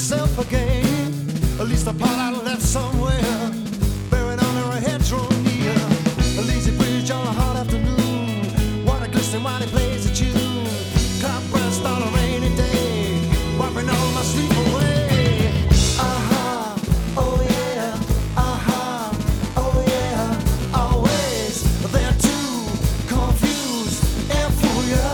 myself again. At least the part I left somewhere, buried under a hedgerow near a lazy bridge on a hot afternoon. Water glistening while he plays a tune. Cloud burst on a rainy day, wiping all my sleep away. Aha, oh yeah, aha, oh yeah, always there to confuse and fool ya.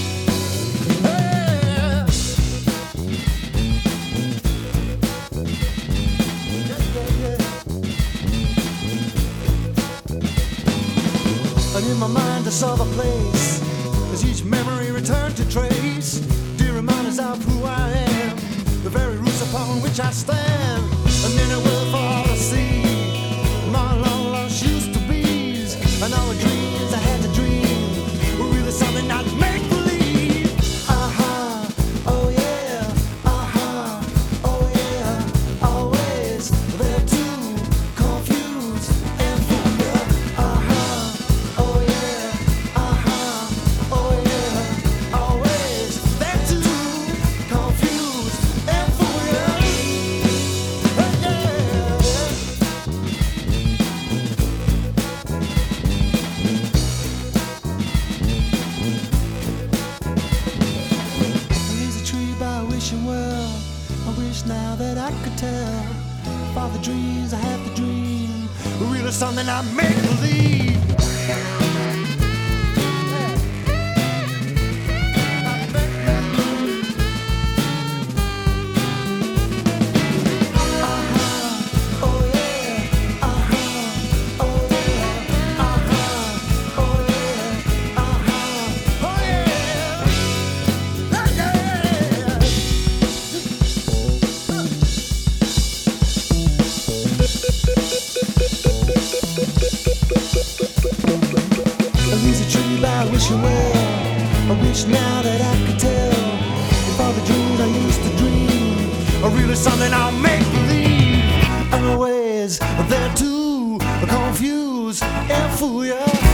And in my mind I saw the place, as each memory returned to trace dear reminders of who I am, the very roots upon which I stand. And then it will for all to see my long lost used to be's, and all the dreams I had to dream were really something I'd make believe. Aha, oh yeah, aha, oh yeah, always there to confuse and fool ya. Aha, oh yeah, aha, oh yeah, always there to confuse and fool ya. Hey, yeah. There's a tree by wishing well. I wish now that I could tell if all the dreams I have to dream were really something I make believe. Wishing well, I wish now that I could tell if all the dreams I used to dream are really something I'll make believe. I'm always there to confuse and fool ya.